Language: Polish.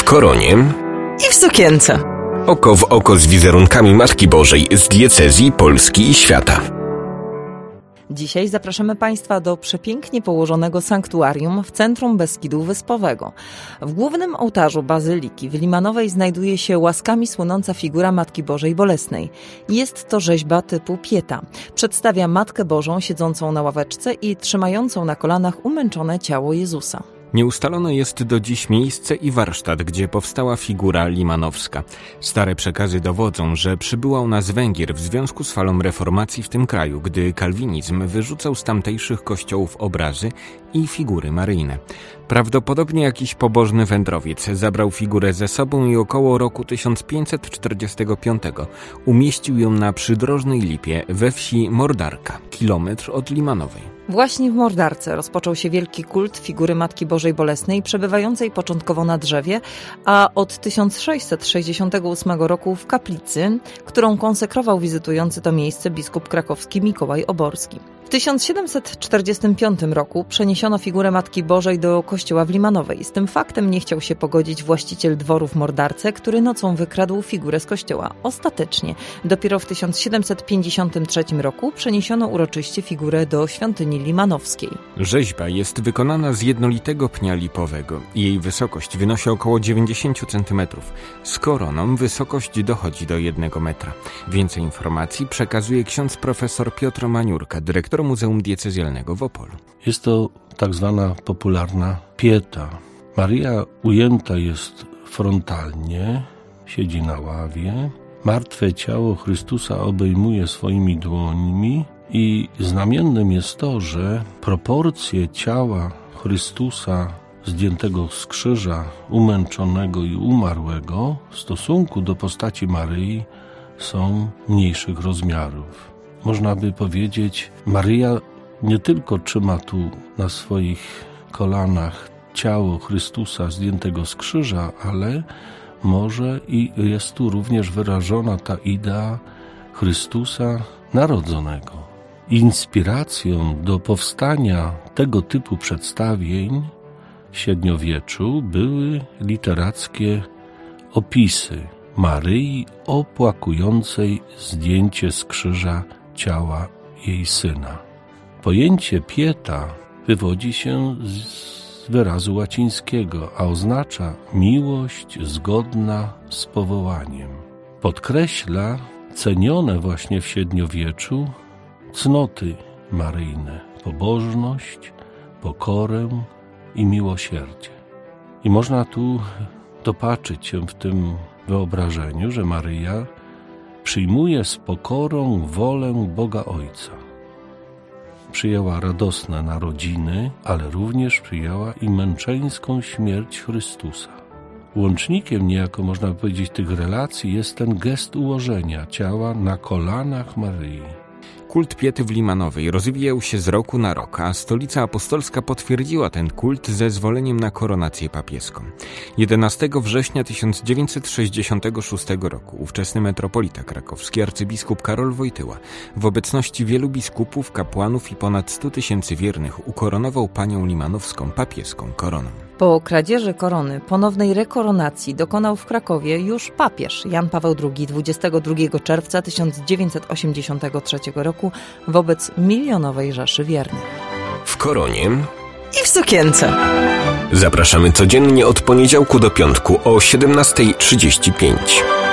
koronie i w sukience. Oko w oko z wizerunkami Matki Bożej z diecezji, Polski i świata. Dzisiaj zapraszamy Państwa do przepięknie położonego sanktuarium w centrum Beskidu Wyspowego. W głównym ołtarzu Bazyliki w Limanowej znajduje się łaskami słynąca figura Matki Bożej Bolesnej. Jest to rzeźba typu Pieta. Przedstawia Matkę Bożą siedzącą na ławeczce i trzymającą na kolanach umęczone ciało Jezusa. Nieustalone jest do dziś miejsce i warsztat, gdzie powstała figura limanowska. Stare przekazy dowodzą, że przybyła ona z Węgier w związku z falą reformacji w tym kraju, gdy kalwinizm wyrzucał z tamtejszych kościołów obrazy i figury maryjne. Prawdopodobnie jakiś pobożny wędrowiec zabrał figurę ze sobą i około roku 1545 umieścił ją na Przydrożnej Lipie we wsi Mordarka, kilometr od Limanowej. Właśnie w Mordarce rozpoczął się wielki kult figury Matki Bożej Bolesnej, przebywającej początkowo na drzewie, a od 1668 roku w kaplicy, którą konsekrował wizytujący to miejsce biskup krakowski Mikołaj Oborski. W 1745 roku przeniesiono figurę Matki Bożej do kościoła w Limanowej. Z tym faktem nie chciał się pogodzić właściciel dworu w Mordarce, który nocą wykradł figurę z kościoła. Ostatecznie dopiero w 1753 roku przeniesiono uroczyście figurę do świątyni limanowskiej. Rzeźba jest wykonana z jednolitego pnia lipowego. Jej wysokość wynosi około 90 cm. Z koroną wysokość dochodzi do 1 metra. Więcej informacji przekazuje ksiądz profesor Piotr Maniurka, dyrektor Muzeum Diecezjalnego w Opolu. Jest to tak zwana popularna pieta. Maryja ujęta jest frontalnie, siedzi na ławie. Martwe ciało Chrystusa obejmuje swoimi dłońmi i znamiennym jest to, że proporcje ciała Chrystusa zdjętego z krzyża, umęczonego i umarłego w stosunku do postaci Maryi są mniejszych rozmiarów. Można by powiedzieć, Maryja nie tylko trzyma tu na swoich kolanach ciało Chrystusa zdjętego z krzyża, ale może i jest tu również wyrażona ta idea Chrystusa narodzonego. Inspiracją do powstania tego typu przedstawień w średniowieczu były literackie opisy Maryi opłakującej zdjęcie z krzyża ciała jej syna. Pojęcie pieta wywodzi się z wyrazu łacińskiego, a oznacza miłość zgodna z powołaniem. Podkreśla cenione właśnie w średniowieczu cnoty maryjne, pobożność, pokorę i miłosierdzie. I można tu dopatrzyć się w tym wyobrażeniu, że Maryja przyjmuje z pokorą wolę Boga Ojca. Przyjęła radosne narodziny, ale również przyjęła i męczeńską śmierć Chrystusa. Łącznikiem niejako, można powiedzieć, tych relacji jest ten gest ułożenia ciała na kolanach Maryi. Kult Piety w Limanowej rozwijał się z roku na rok, a Stolica Apostolska potwierdziła ten kult zezwoleniem na koronację papieską. 11 września 1966 roku ówczesny metropolita krakowski arcybiskup Karol Wojtyła w obecności wielu biskupów, kapłanów i ponad 100 000 wiernych ukoronował panią limanowską papieską koroną. Po kradzieży korony ponownej rekoronacji dokonał w Krakowie już papież Jan Paweł II 22 czerwca 1983 roku wobec milionowej rzeszy wiernych. W koronie i w sukience. Zapraszamy codziennie od poniedziałku do piątku o 17:35.